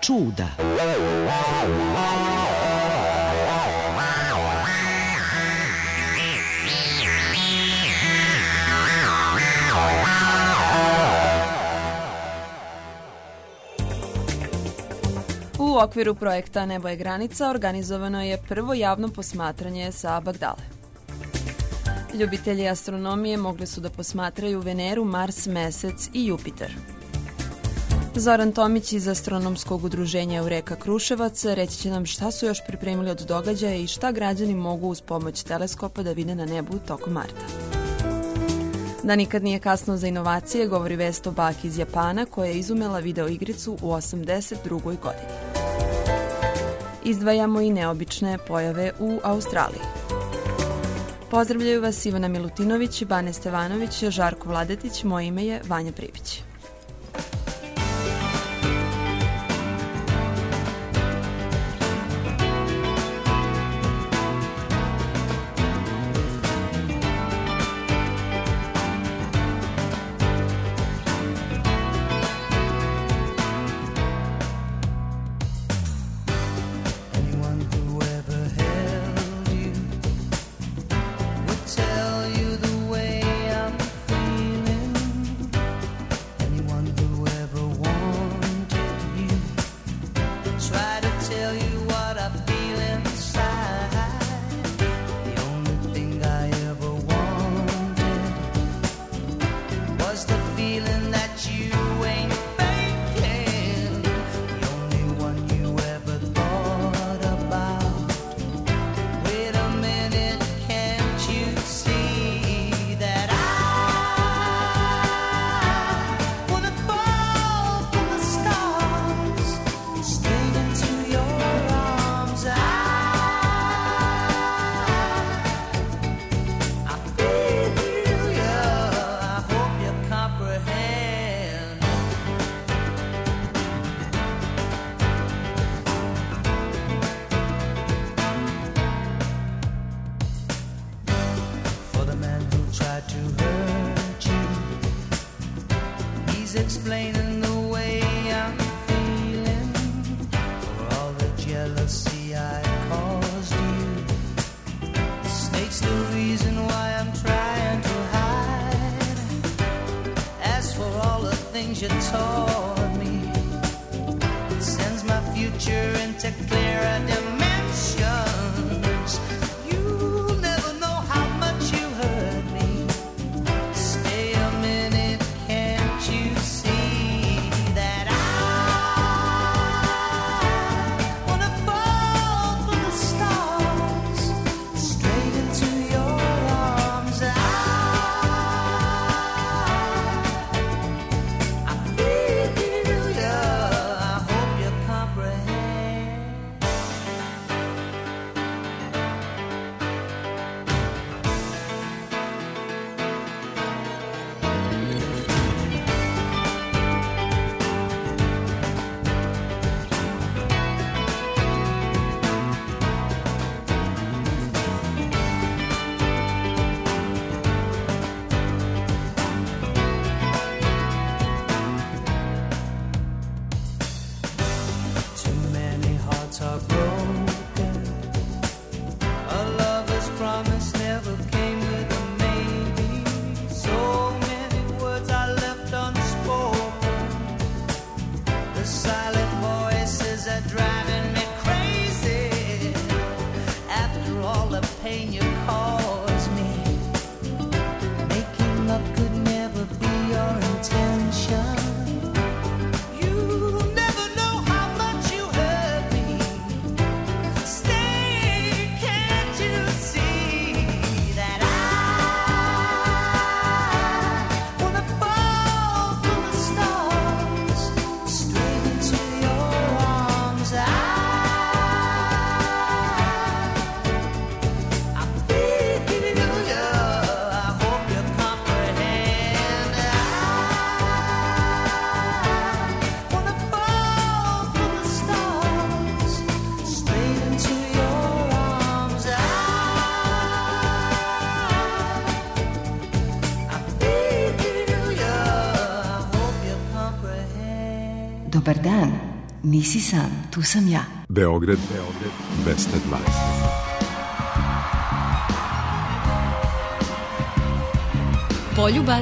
čuda. U okviru projekta Nebo je granica organizovano je prvo javno posmatranje sa Bagdale. Ljubitelji astronomije mogli su da posmatraju Veneru, Mars, Mesec i Jupiter. Zoran Tomić iz Astronomskog udruženja Eureka Kruševac reći će nam šta su još pripremili od događaja i šta građani mogu uz pomoć teleskopa da vide na nebu tokom marta. Da nikad nije kasno za inovacije, govori Vesto Bak iz Japana koja je izumela video igricu u 82. godini. Izdvajamo i neobične pojave u Australiji. Pozdravljaju vas Ivana Milutinović, Bane Stevanović, Žarko Vladetić, moje ime je Vanja Pribić. Explaining the way I'm feeling for all the jealousy I caused you. The snake's the reason why I'm trying to hide. As for all the things you taught me, it sends my future into clearer dimensions. You'll never know how much you hurt me. Stay a minute, can't you see? Dobar dan, Nisi sam, tu sam ja. Beograd 220. Poljubac.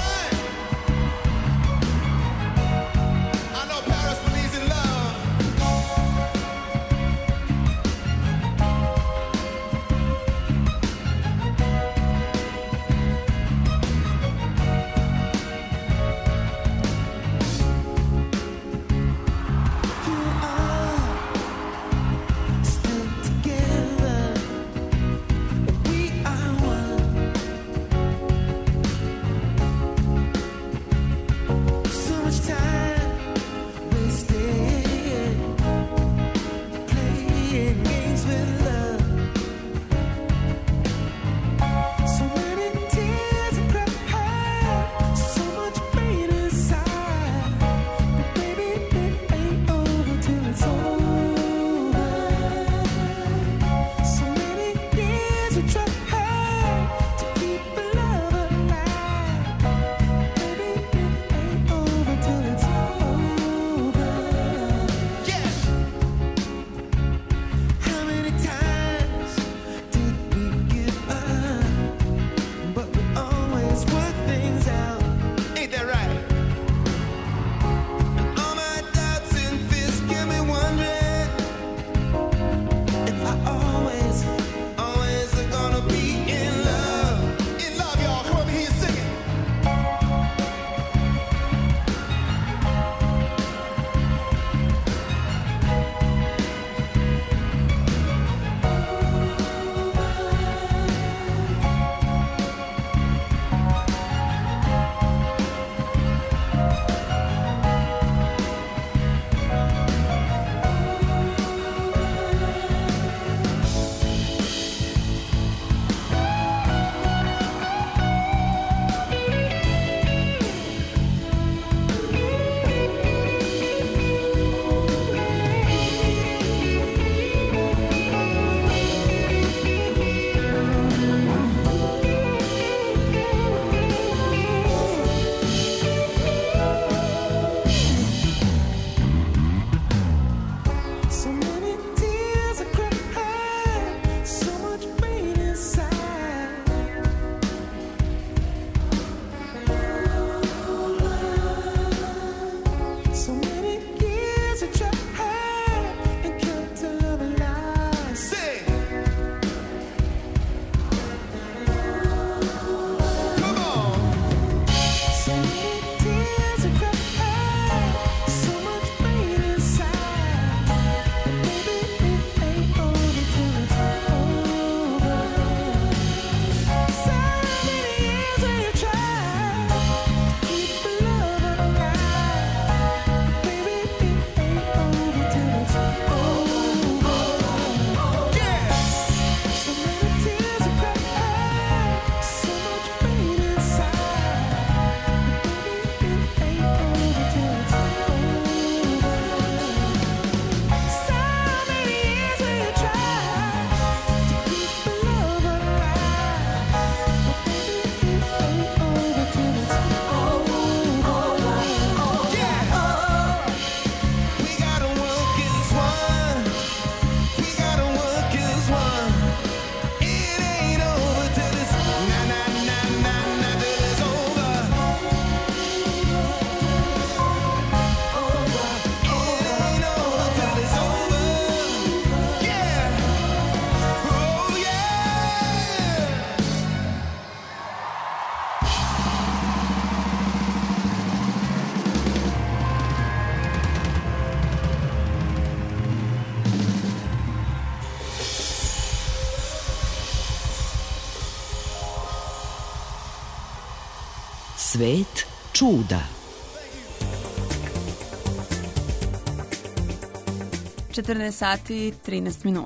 Svet čuda. (14:13).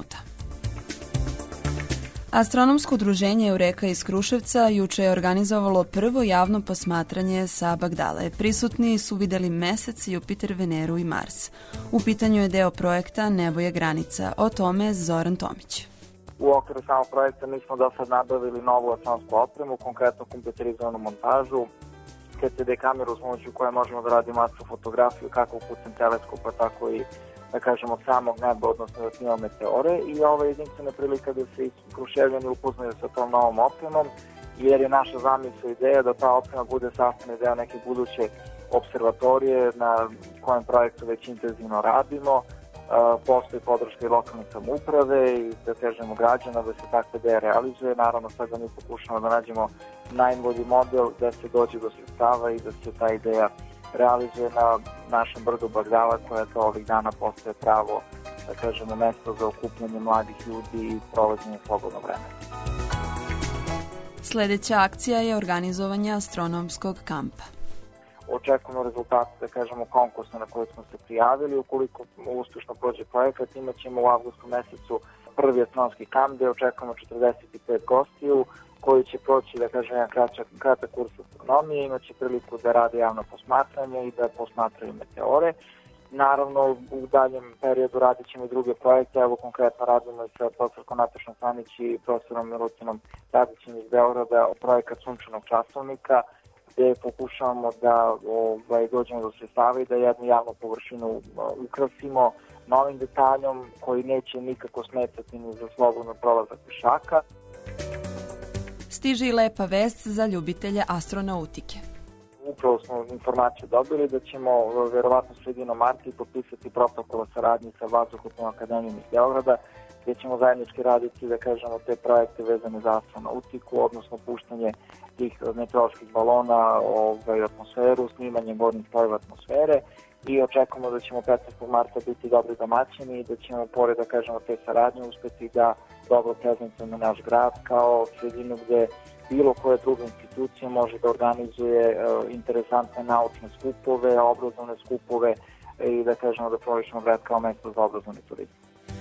Astronomsko udruženje Eureka iz Kruševca juče je organizovalo prvo javno posmatranje sa Bagdale. Prisutni su vidjeli Mesec, Jupiter, Veneru i Mars. U pitanju je deo projekta Nebo je granica. O tome Zoran Tomić. U okviru samog projekta mi smo do sad nabavili novu astronomsku opremu, konkretno kompjuterizovanu montažu, CCD kameru s pomoću koje možemo da radimo astrofotografiju kako putem teleskopa, tako i da kažemo samog neba, odnosno da snimamo meteore, i ovo je jedinstvena prilika da se Kruševljani upoznaju sa tom novom opremom, jer je naša zamisla ideja da ta oprema bude sastavni deo neke buduće observatorije na kojem projektu već intenzivno radimo. Postoji podrška i lokalne samouprave i da kažemo građana da se takva ideja realizuje. Naravno sada mi pokušamo da nađemo najbolji model da se dođe do sredstava i da se ta ideja realizuje na našem brdu Bagdala, koja to ovih dana postaje pravo, da kažemo, mesto za okupljanje mladih ljudi i provođenje slobodnog vremena. Sljedeća akcija je organizovanje astronomskog kampa. Očekujemo rezultate, da kažemo, konkursa na koji smo se prijavili. Ukoliko uspješno prođe projekat, imat ćemo u avgustu mesecu prvi astronomski kamp gde očekujemo 45 gostiju koji će proći, da kažem, jedan kratak kurs astronomije, imat će priliku da rade javno posmatranje i da posmatraju meteore. Naravno, u daljem periodu radit ćemo i druge projekte. Evo, konkretno radimo i sa profesorkom Natašom Sanić i profesorom Milutinom Tadićem iz Beograda projekat sunčanog časovnika, gde pokušavamo da dođemo do sredstava i da jednu javnu površinu ukrasimo novim detaljom koji neće nikako smetati ni za slobodno prolazak pešaka. Stiže i lepa vest za ljubitelje astronautike. Upravo smo informaciju dobili da ćemo verovatno sredinom marta potpisati protokol o saradnji sa Vazduhoplovnom akademijom iz Beograda, gdje ćemo zajednički raditi, da kažemo, te projekte vezane za astronautiku, odnosno puštanje tih meteoroloških balona u atmosferu, snimanje gornjih slojeva atmosfere, i očekujemo da ćemo 15. marta biti dobri domaćini i da ćemo, pored, da kažemo, te saradnje, uspeti da dobro prezentujemo naš grad kao sredinu gde bilo koje druge institucije može da organizuje interesantne naučne skupove, obrazovne skupove i da kažemo da promišljamo grad kao mesto za obrazovni turizam.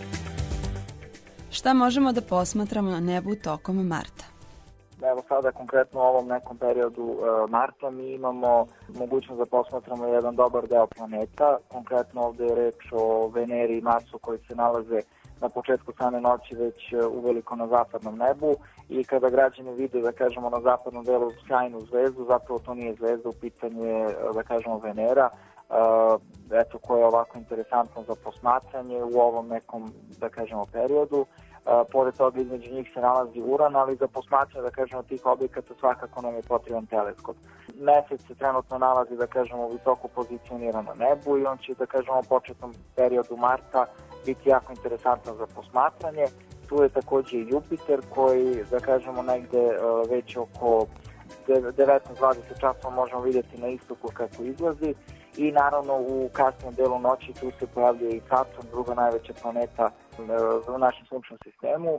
Šta možemo da posmatramo na nebu tokom marta? Evo sada konkretno u ovom nekom periodu marta mi imamo mogućnost da posmatramo jedan dobar deo planeta. Konkretno ovde je reč o Veneri i Marsu koji se nalaze na početku same noći već uveliko na zapadnom nebu, i kada građani vide, da kažemo, na zapadnom delu sjajnu zvezdu, zapravo to nije zvezda, u pitanju je, da kažemo, Venera, koja je ovako interesantna za posmatranje u ovom nekom, da kažemo, periodu. Pored toga između njih se nalazi Uran, ali za posmatranje, da kažemo, tih objekata svakako nam je potreban teleskop. Mesec se trenutno nalazi, da kažemo, visoko pozicioniran na nebu i on će, da kažemo, u početnom periodu marta biti jako interesantan za posmatranje. Tu je takođe i Jupiter koji, da kažemo, negde već oko 19-20 časova možemo vidjeti na istoku kako izlazi, i naravno u kasnijem delu noći tu se pojavljuje i Saturn, druga najveća planeta u našem sunčnom sistemu.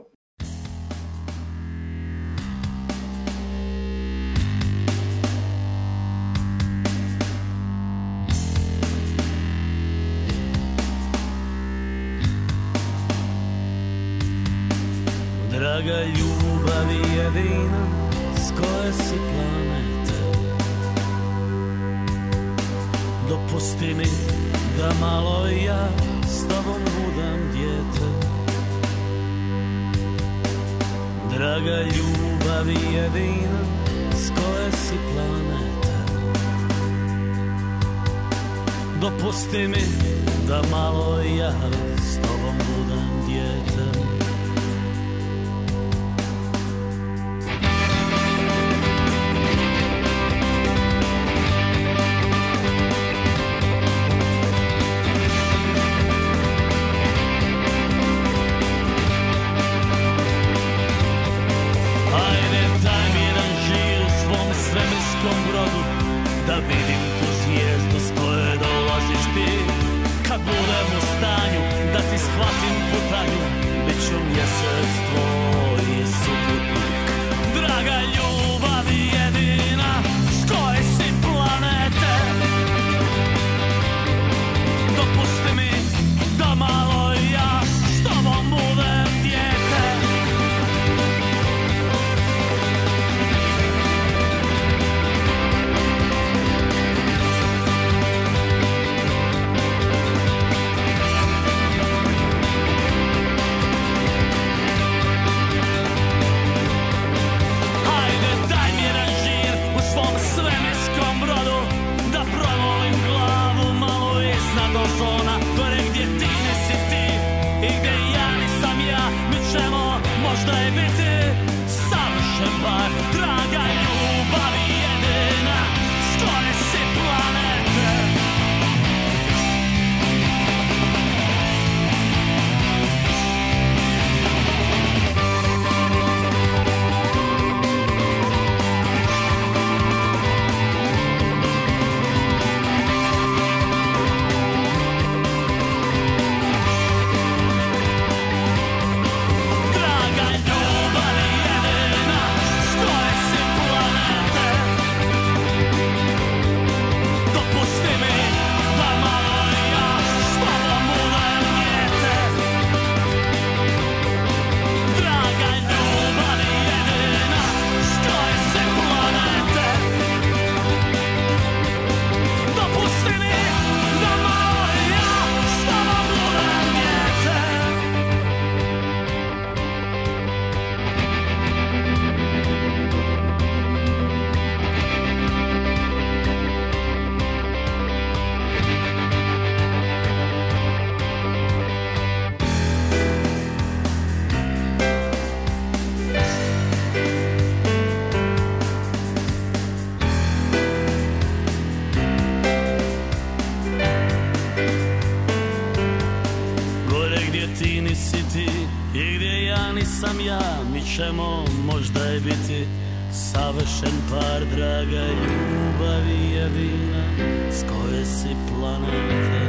Draga ljubavi jedina, s koje si planete, dopusti mi da malo ja s tobom budem dijete. Draga ljubavi jedina, s koje si planete, dopusti mi da malo ja s tobom budem dijete. Da vidim tu zvijezdu s koje dolaziš ti. Kad budem u stanju da ti shvatim putanju, bit ću mjesec tvoj suputnik. Draga ljubavi jedina, s koje si planete, dopusti mi da malo ja s tobom budem dijete. i ja, mi ćemo možda i biti savršen par. Draga ljubavi jedina, s koje si planete. Sam ja, mi ćemo možda i biti savršen par. Draga ljubavi jedina, s koje si planete.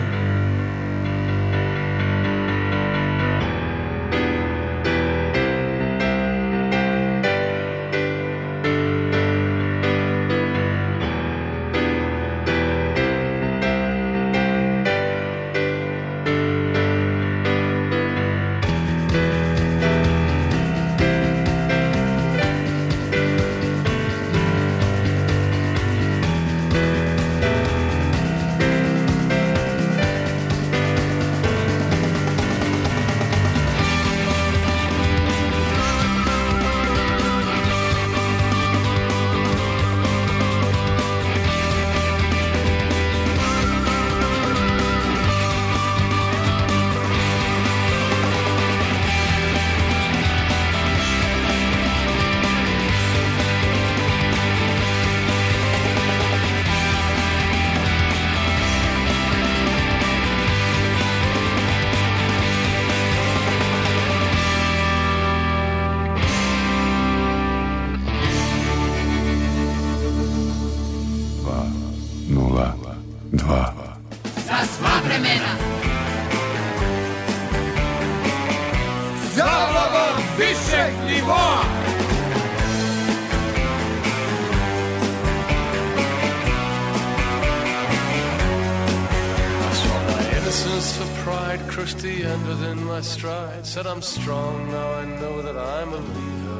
Said I'm strong, now I know that I'm a leader.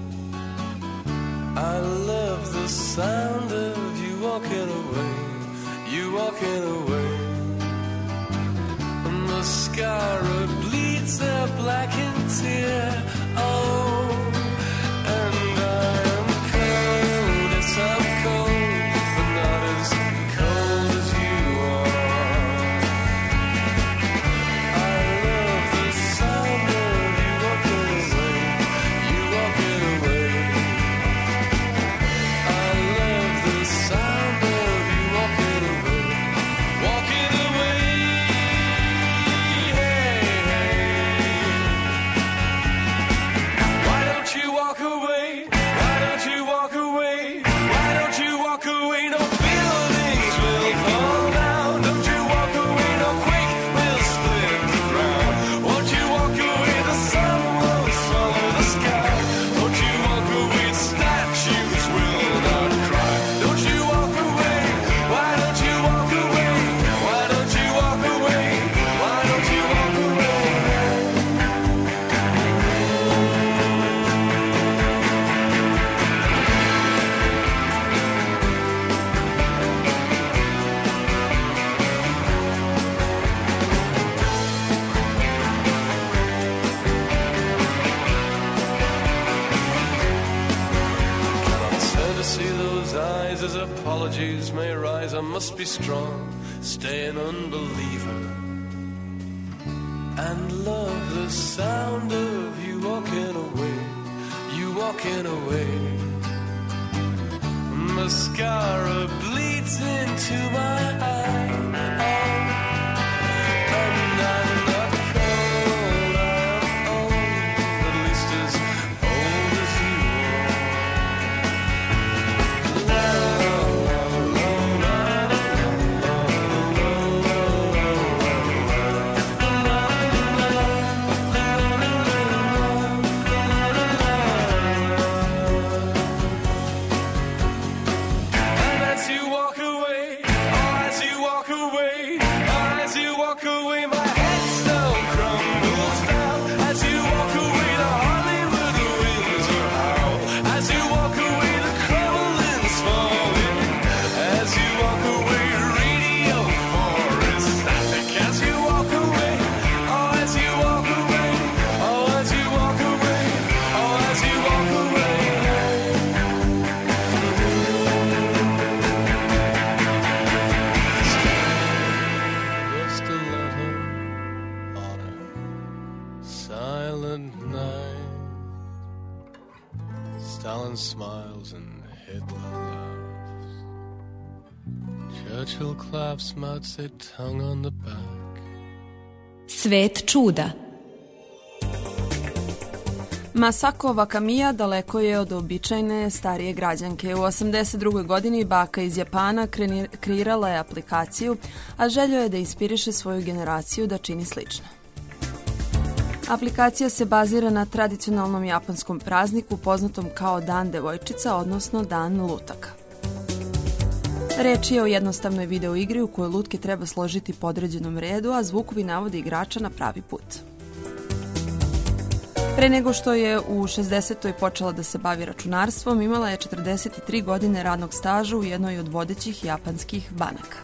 I love the sound of you walking away, you walking away. And the scar bleeds a blackened tear. Oh, and I am cold, yes I'm cold, but not as cold as you are. Apologies may rise, I must be strong, stay an unbeliever, and love the sound of walking away. Mascara bleeds into my eye. And I'm not cold, I am old, at least as old as you smiles and Hitler laughs. Churchill claps, Mao Zedong on the back. Svet čuda. Masako Wakamiya daleko je od običajne starije građanke. U 82. godini baka iz Japana kreirala je aplikaciju, a željo je da inspiriše svoju generaciju da čini slično. Aplikacija se bazira na tradicionalnom japanskom prazniku poznatom kao Dan devojčica, odnosno Dan lutaka. Reč je o jednostavnoj video igri u kojoj lutke treba složiti po određenom redu, a zvukovi navode igrača na pravi put. Pre nego što je u 60. počela da se bavi računarstvom, imala je 43 godine radnog staža u jednoj od vodećih japanskih banaka.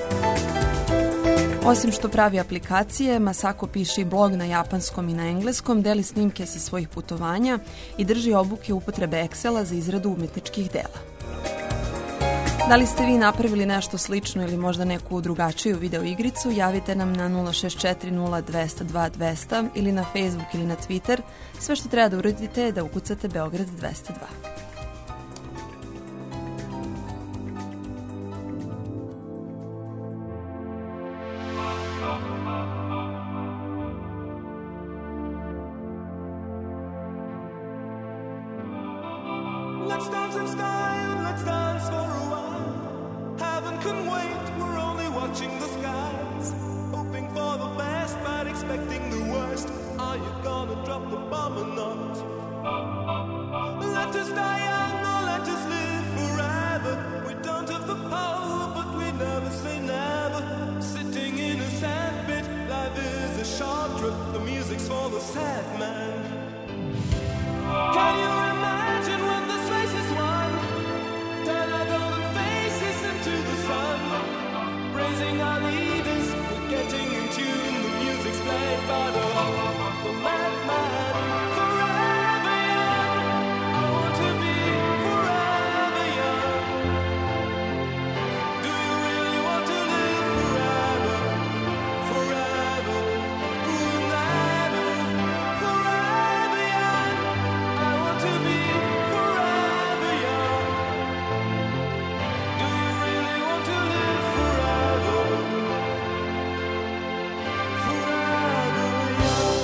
Osim što pravi aplikacije, Masako piše i blog na japanskom i na engleskom, deli snimke sa svojih putovanja i drži obuke upotrebe Excela za izradu umetničkih dela. Da li ste vi napravili nešto slično ili možda neku drugačiju video igricu, javite nam na 064 0200 2200 ili na Facebook ili na Twitter. Sve što treba da uradite je da ukucate Beograd 202. Let's dance in style, let's dance for a while. Heaven can wait, we're only watching the skies. Hoping for the best, but expecting the worst. Are you gonna drop the bomb or not? Let us die young or let us live forever. We don't have the power, but we never say never. Sitting in a sandpit, life is a short trip. The music's for the sad man. Can you imagine when this race is won? Turn our golden faces into the sun. Praising our leaders, we're getting in tune. The music's played by the madman. Forever young, I want to be forever young. Do you really want to live forever? Forever, forever, forever young. I want to be forever young. Do you really want to live forever? Forever young.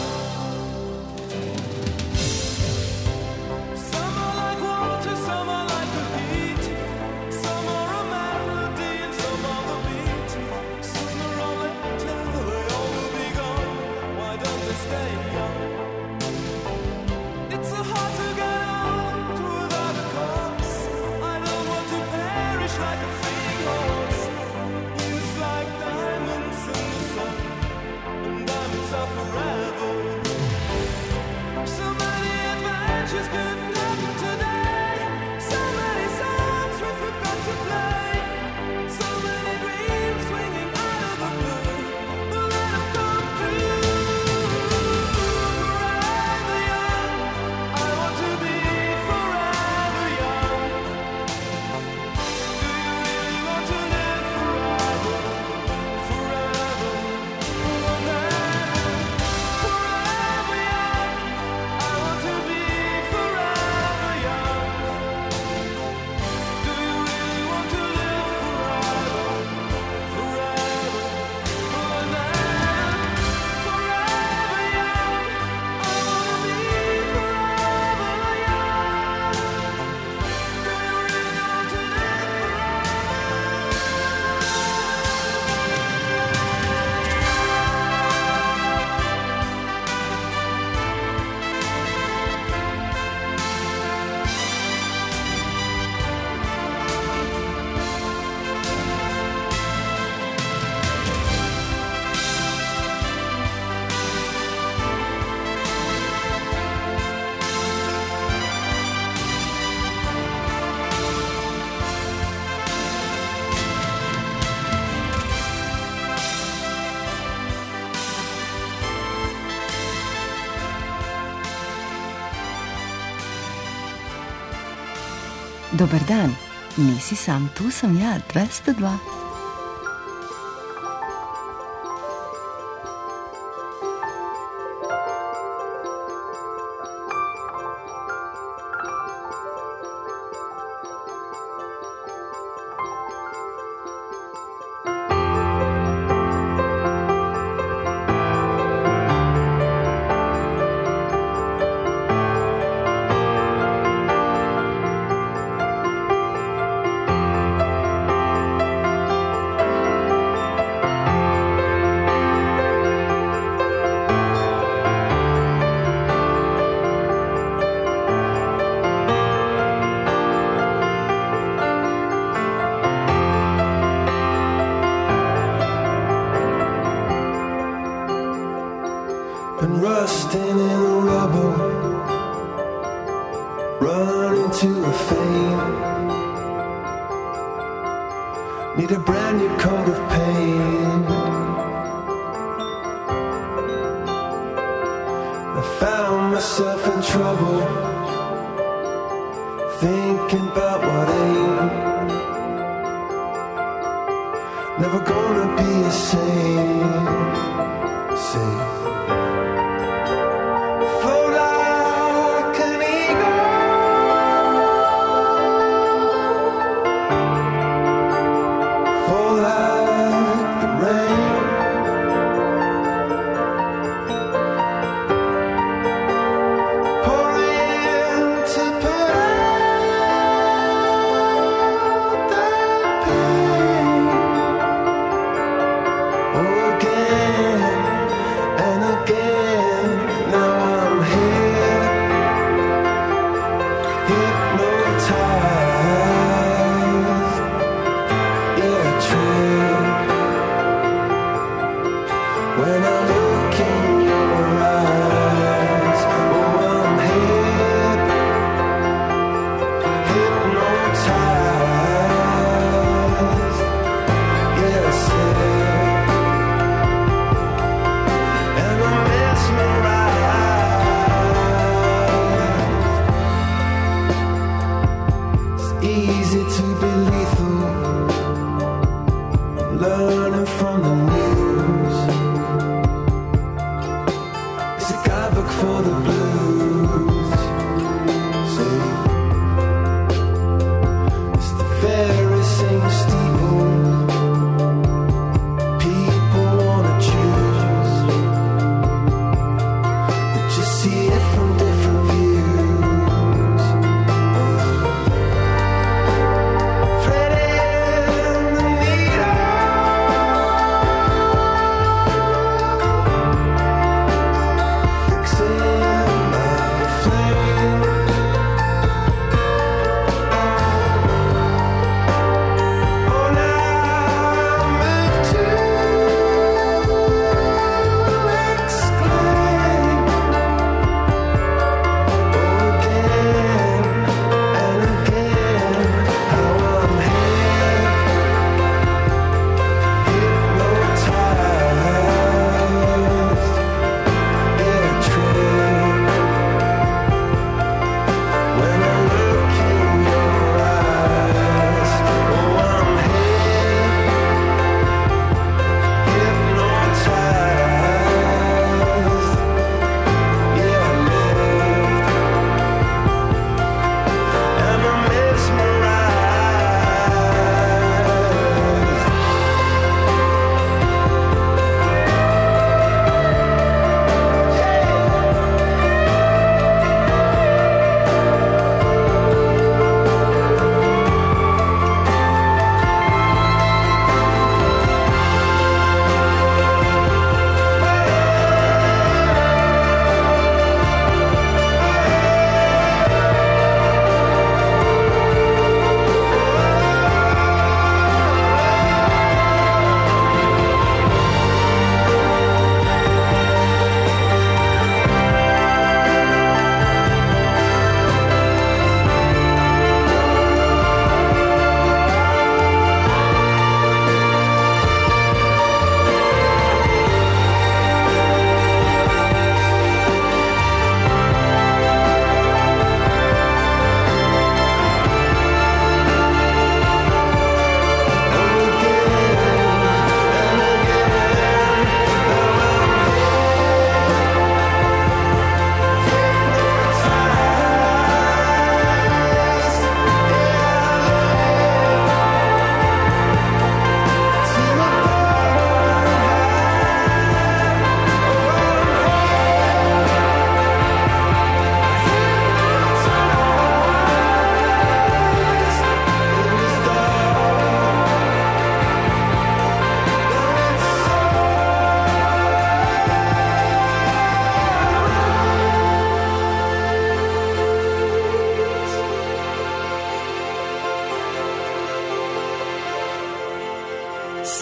Some are like water, some are like the heat. Some are a melody and some are the beat. Sooner or later they all will be gone. Why don't they stay young? It's so hard to get old without a cause. I don't want to perish like a fleeing horse. Youth like diamonds in the sun, and diamonds are forever. So many adventures couldn't happen today. So many songs we forgot to play. So many dreams swinging out of the blue. But let them come true. Forever young, I want to be forever young. Do you really want to live forever? Forever, forever, forever young. I want Dobar dan, nisi sam, tu sam ja, 202. Been rusting in the rubble, running to a fame. Need a brand new coat of paint. I found myself in trouble, thinking about what ain't. Never gonna be the same. Same.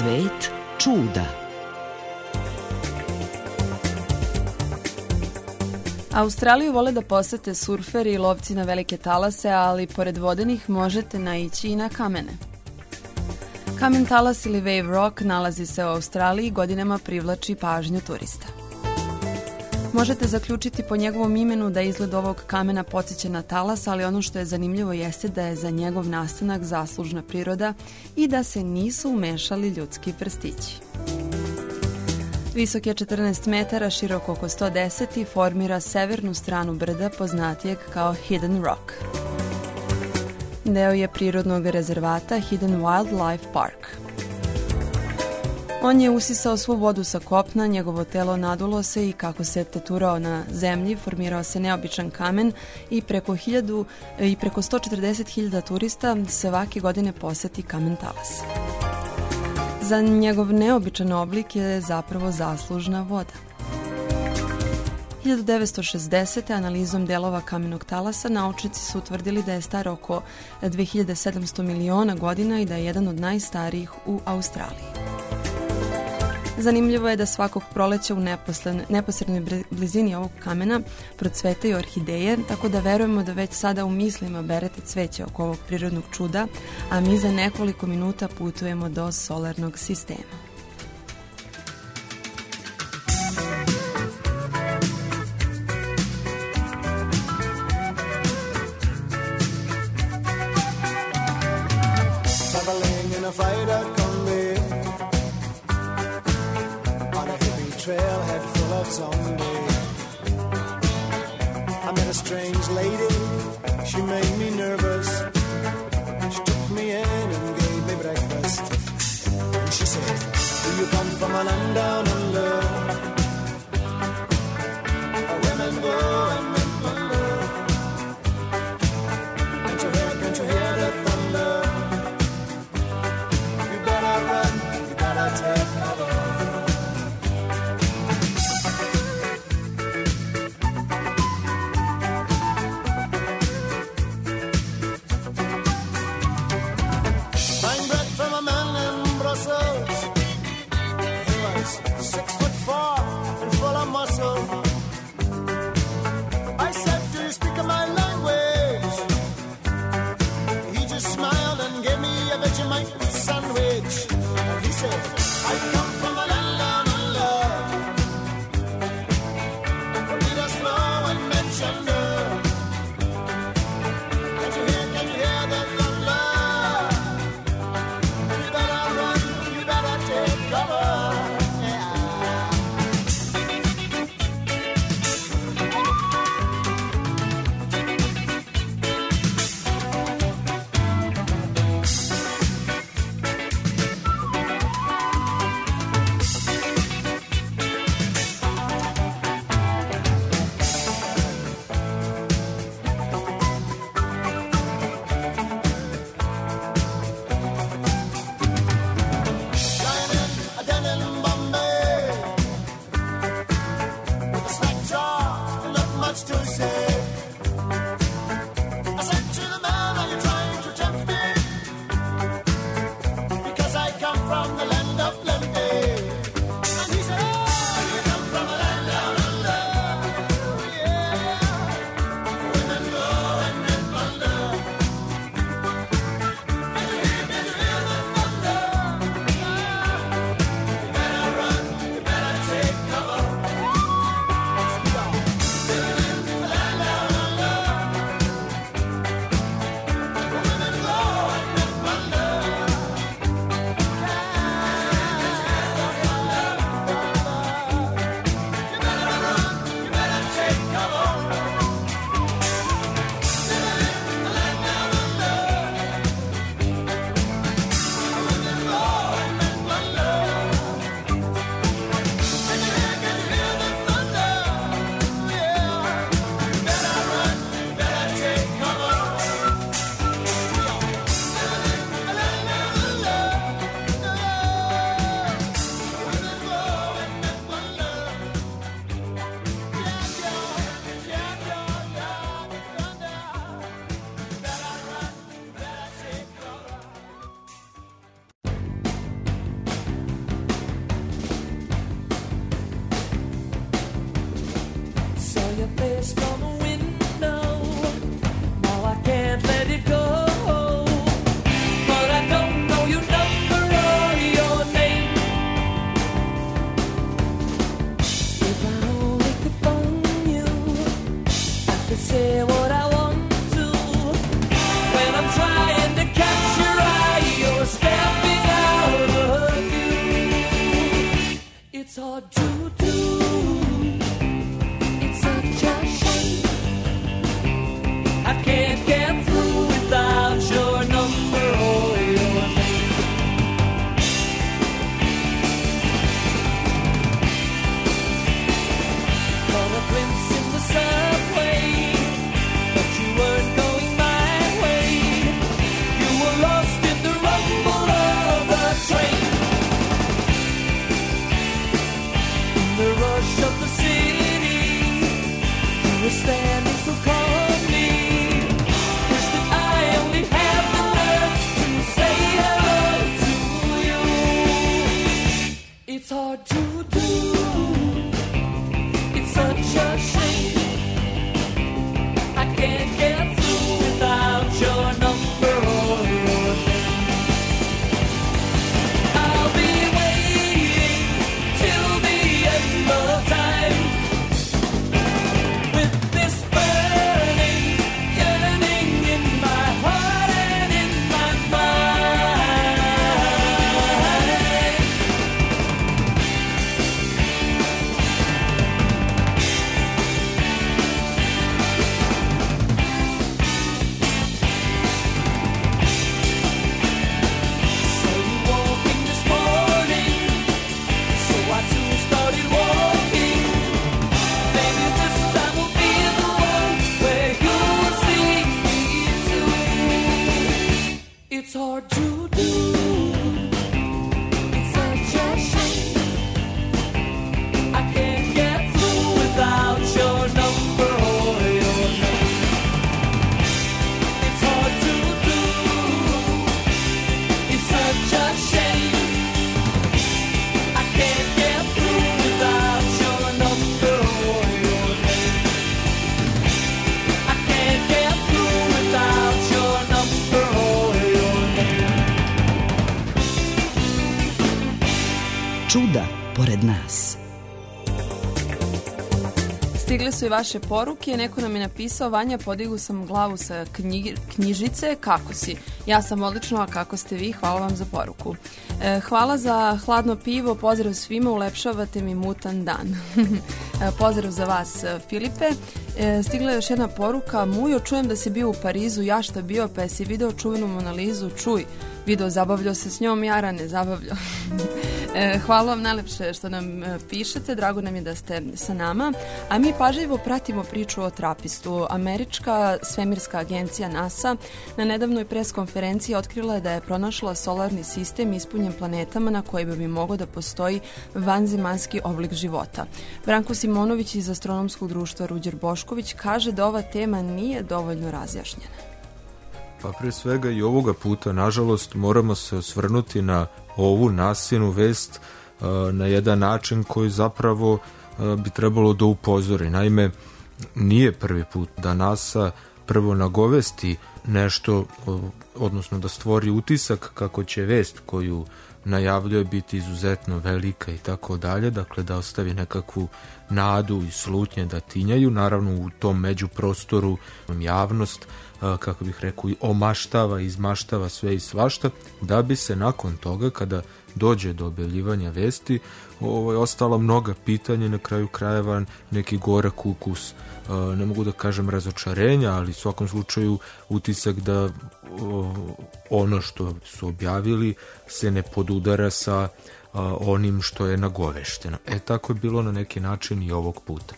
Svet čuda. Australiju vole da posete surferi i lovci na velike talase, ali pored vodenih možete naići i na kamene. Kamen talas ili Wave Rock nalazi se u Australiji i godinama privlači pažnju turista. Možete zaključiti po njegovom imenu da izgled ovog kamena podsjeća na talas, ali ono što je zanimljivo jeste da je za njegov nastanak zaslužna priroda i da se nisu umešali ljudski prstići. Visok je 14 metara, širok oko 110 i formira severnu stranu brda poznatijeg kao Hidden Rock. Deo je prirodnog rezervata Hidden Wildlife Park. On je usisao svu vodu sa kopna, njegovo telo nadulo se i kako se teturao na zemlji, formirao se neobičan kamen i preko 140.000 turista svake godine poseti kamen talas. Za njegov neobičan oblik je zapravo zaslužna voda. 1960. analizom delova kamenog talasa naučnici su utvrdili da je star oko 2700 miliona godina i da je jedan od najstarijih u Australiji. Zanimljivo je da svakog proleća u neposrednoj blizini ovog kamena procvetaju orhideje, tako da verujemo da već sada u mislima berete cveće oko ovog prirodnog čuda, a mi za nekoliko minuta putujemo do solarnog sistema. Trailhead full of zombie. I met a strange lady, she made me nervous. She took me in and gave me breakfast. And she said, do you come from a land down under? Women go and men wonder. Can't you hear the thunder? You better run, you better take cover. to say what I want to. When I'm trying to catch your eye, you're stepping out of view. It's hard to do. It's such a shame. I can't get through without your number or your name. Caught a glimpse in the subway, but you weren't going my way. You were lost in the rumble of the train. In the rush of the city, you were standing so calmly. Wish that I only had the nerve to say hello to you. It's hard to do. It's such a shame. I can't get through without your number or your name. I'll be waiting till the end of time with this burning yearning in my heart and in my mind. Saw you walking this morning, so I too started walking. Maybe this time will be the one where you will see me too. It's hard to do. It's such a shame. I can't get through without your number or your name. It's hard to do. It's such a shame. I can't get through without your number or your name. I can't get through without your number or your name. Čuda pored nas. Stigle su i vaše poruke, neko nam je napisao: Vanja, podigu sam glavu sa knjižice, kako si? Ja sam odlično, a kako ste vi? Hvala vam za poruku. Hvala za hladno pivo, pozdrav svima, ulepšavate mi mutan dan. Pozdrav za vas, Filipe. Stigla je još jedna poruka: Mujo, čujem da si bio u Parizu, ja šta bio, pa jesi video čuvenu Monalizu, čuj. Video, zabavljao se s njom, Jara ne zabavljao. Hvala vam najlepše što nam pišete, drago nam je da ste sa nama, a mi pažljivo pratimo priču o trapistu. Američka svemirska agencija NASA na nedavnoj preskonferenciji otkrila je da je pronašla solarni sistem ispunjen planetama na kojima bi mogao da postoji vanzemaljski oblik života. Branko Simonović iz Astronomskog društva Ruđer Bošković kaže da ova tema nije dovoljno razjašnjena. Pa pre svega i ovoga puta, nažalost, moramo se osvrnuti na ovu nasinu vest na jedan način koji zapravo bi trebalo da upozori. Naime, nije prvi put da NASA prvo nagovesti nešto, odnosno da stvori utisak kako će vest koju najavljuje biti izuzetno velika i tako dalje, dakle da ostavi nekakvu nadu i slutnje da tinjaju. Naravno, u tom međuprostoru javnost, kako bih rekao, omaštava, izmaštava sve i svašta, da bi se nakon toga, kada dođe do objavljivanja vesti, ostala mnoga pitanja, na kraju krajeva neki gorak ukus, ne mogu da kažem razočarenja, ali u svakom slučaju utisak da ono što su objavili se ne podudara sa onim što je nagovešteno. Tako je bilo na neki način i ovog puta.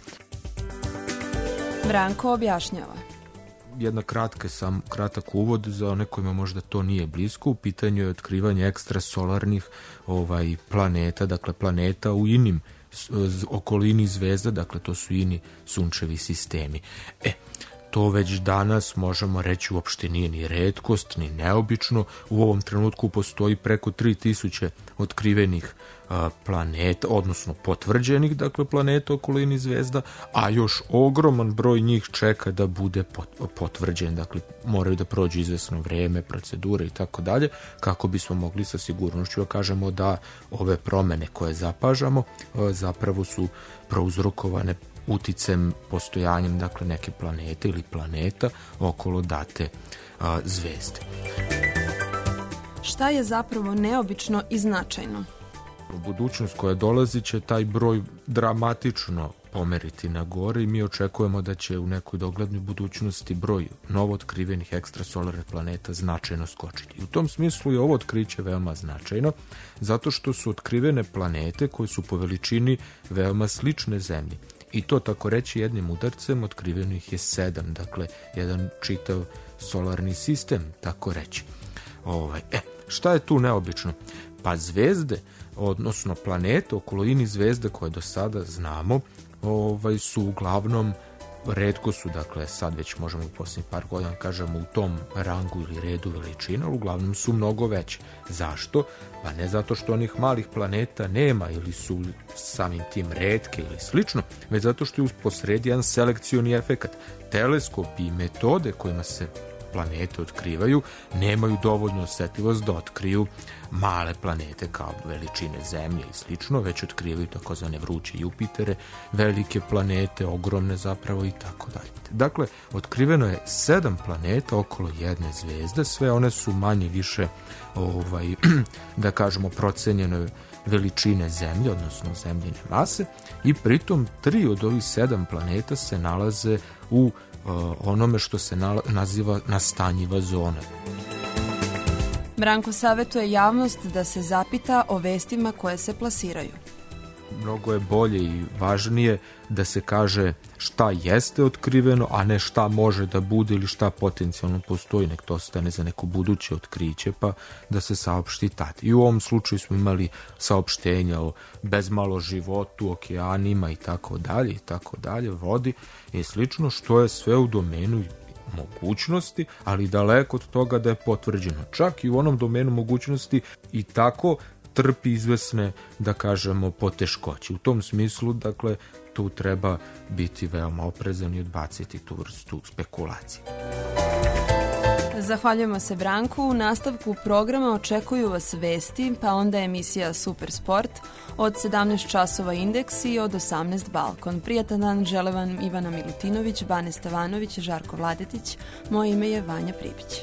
Branko objašnjava. Jedna kratak uvod za one kojima možda to nije blisko. U pitanju je otkrivanje ekstrasolarnih planeta, dakle planeta u inim okolini zvezda, dakle to su ini sunčevi sistemi. To već danas možemo reći uopšte nije ni retkost, ni neobično. U ovom trenutku postoji preko 3000 otkrivenih planeta, odnosno potvrđenih, dakle, planeta u okolini zvezda, a još ogroman broj njih čeka da bude potvrđen, dakle, moraju da prođu izvesno vreme, procedure i tako dalje, kako bismo mogli sa sigurnošću da kažemo da ove promene koje zapažamo zapravo su prouzrokovane uticajem, postojanjem dakle neke planete ili planeta okolo date zvezde. Šta je zapravo neobično i značajno? U budućnost koja dolazi će taj broj dramatično pomeriti na gore i mi očekujemo da će u nekoj doglednoj budućnosti broj novootkrivenih ekstrasolarnih planeta značajno skočiti. I u tom smislu je ovo otkriće veoma značajno, zato što su otkrivene planete koje su po veličini veoma slične Zemlji. I to, tako reći, jednim udarcem otkriveno ih je 7, dakle, jedan čitav solarni sistem, tako reći. Šta je tu neobično? Pa zvezde, odnosno planete okolo ini zvezde koje do sada znamo, su uglavnom, retko su, dakle, sad već možemo u posljednjih par godina kažemo u tom rangu ili redu veličina, uglavnom su mnogo veće. Zašto? Pa ne zato što onih malih planeta nema ili su samim tim retke ili slično, već zato što je posredi jedan selekcioni efekat. Teleskopi i metode kojima se planete otkrivaju nemaju dovoljnu osjetljivost da otkriju male planete kao veličine Zemlje i slično, već otkrivaju takozvane vruće Jupitere, velike planete, ogromne zapravo i tako dalje. Dakle, otkriveno je 7 planeta okolo jedne zvezde, sve one su manje više da kažemo procenjene veličine Zemlje, odnosno zemljine mase, i pritom 3 od ovih 7 planeta se nalaze u onome što se naziva nastanjiva zona. Branko savjetuje javnost da se zapita o vestima koje se plasiraju. Mnogo je bolje i važnije da se kaže šta jeste otkriveno, a ne šta može da bude ili šta potencijalno postoji, nek to ostane za neko buduće otkriće, pa da se saopšti tad. I u ovom slučaju smo imali saopštenja o bezmalo životu, okeanima i tako dalje, vodi i slično, što je sve u domenu mogućnosti, ali daleko od toga da je potvrđeno. Čak i u onom domenu mogućnosti i tako trpi izvesne, da kažemo, poteškoće. U tom smislu, dakle, tu treba biti veoma oprezan i odbaciti tu vrstu spekulacije. Zahvaljujemo se Branku. U nastavku programa očekuju vas vesti, pa onda emisija Super Sport, od 17 časova Indeks i od 18 Balkon. Prijatan dan žele vam Ivana Milutinović, Bane Stavanović, Žarko Vladetić. Moje ime je Vanja Pribić.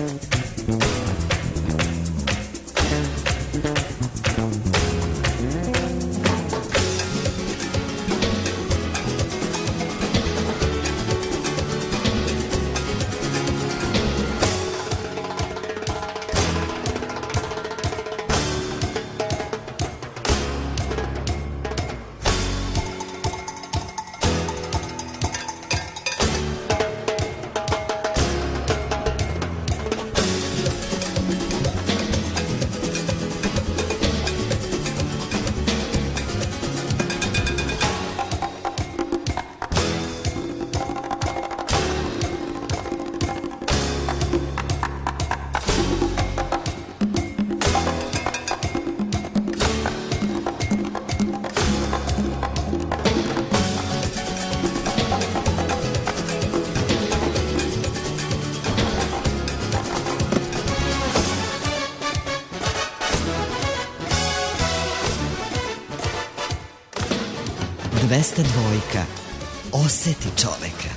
202. Oseti čoveka.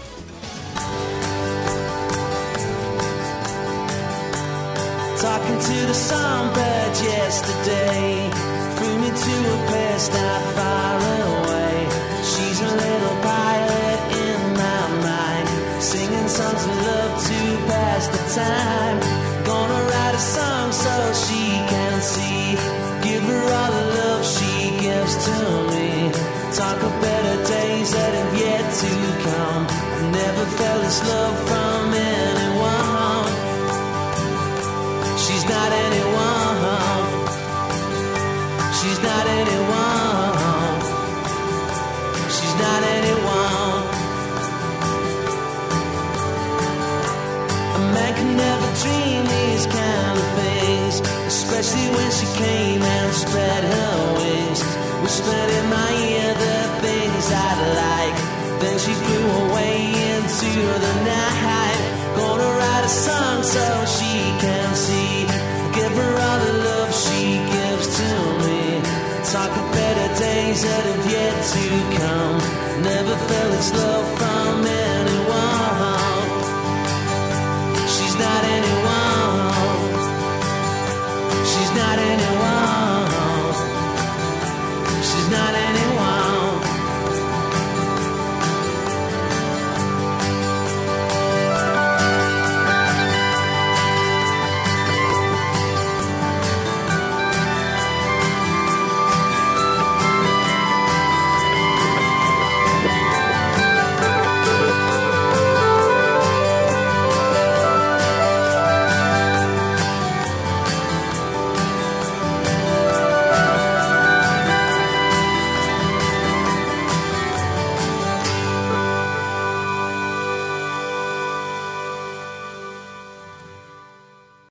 Talking to the songbird yesterday, flew me to a place not far away. She's a little pilot in my mind, singing songs of love to pass the time. Gonna write a song so she can see, give her all the love she gives to me. Talk of better days that have yet to come. Never felt this love from anyone. She's not anyone. She's not anyone. She's not anyone. A man can never dream these kind of things, especially when she came and spread her wings. Whispered in my ear the things I'd like, then she flew away into the night. Gonna write a song so she can see, give her all the love she gives to me. Talk of better days that have yet to come. Never felt this love from it.